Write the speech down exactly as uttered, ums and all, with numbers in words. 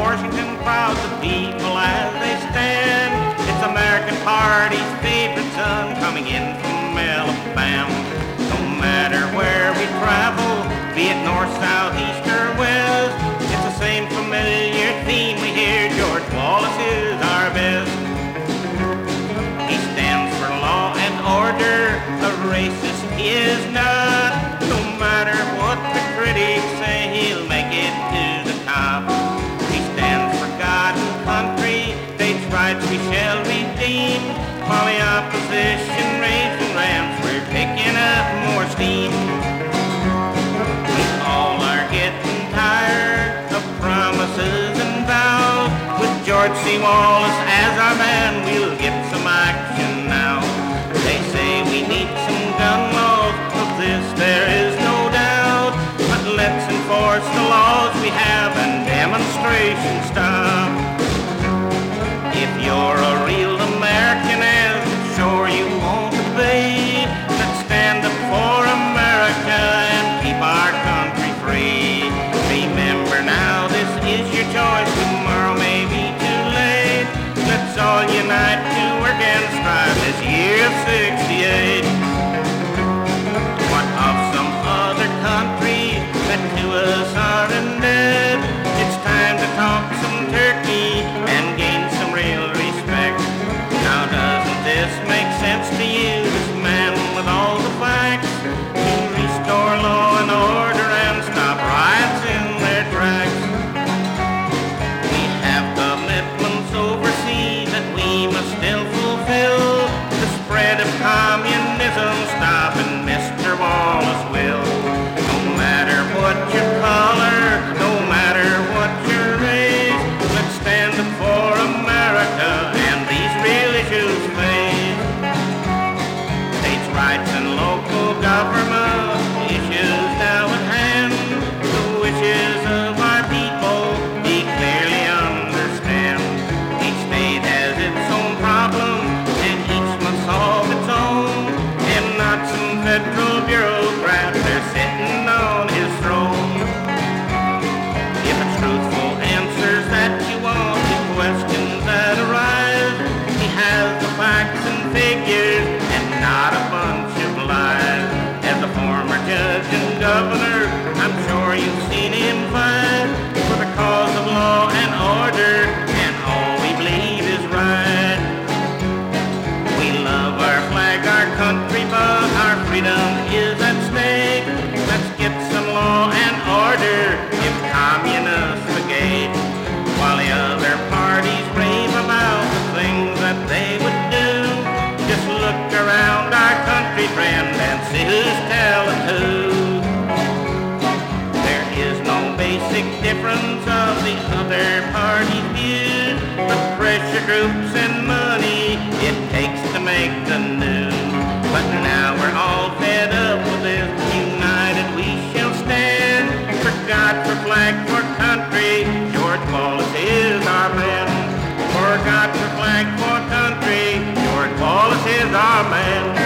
Washington crowds of people as they stand. It's American Party's favorite son coming in from Alabama. No matter where we travel, be it north, south, east, or west, it's the same familiar theme we hear. George Wallace is our best. He stands for law and order, a racist he is not. No matter what the critics say, he'll make it to the top. He stands for God and country, states' rights we shall redeem. While the opposition raising rams, we're picking up more steam. We all are getting tired of promises and vows. With George C. Wallace as our man, we'll get some action now. They say we need some gun laws, of this there is no doubt. But let's enforce the laws we have and demonstration stop. If you're a real American, as sure you won't obey, let's stand up for America and keep our country free. Remember now, this is your choice, tomorrow may be too late. Let's all unite to work and strive this year of sixty-eight. What of some other country that to us are in debt? It's time to talk some turkey and gain some real respect. Now doesn't this make sense to you, this man with all the facts? To restore law and order and stop riots in their tracks. We have commitments overseas that we must still fulfill. The spread of communism stop and Mister Wallace will. No matter what your color, no matter what your race, let's stand up for America and these real issues face. States' rights and local government issues now at hand. The wishes of our people we clearly understand. Each state has its own problem and each must solve its own. And not some federal bureaucrat, they're sitting on his throne. Give us truthful answers that you want to questions that arise. He has the facts and figures and not a bunch of lies. As a former judge and governor, I'm sure you've seen him fight for the cause of law and order, and all we believe is right. We love our flag, our country, but our freedom is at stake. Let's get some law and order, give communists the gate. While the other parties rave about the things that they would do, just look around our country, friend, and see who's telling who. There is no basic difference of the other party's views, but pressure groups and money it takes to make the news. But now we're all fed up with this, united we shall stand. For God, for flag, for country, George Wallace is our man. For God, for flag, for country, George Wallace is our man.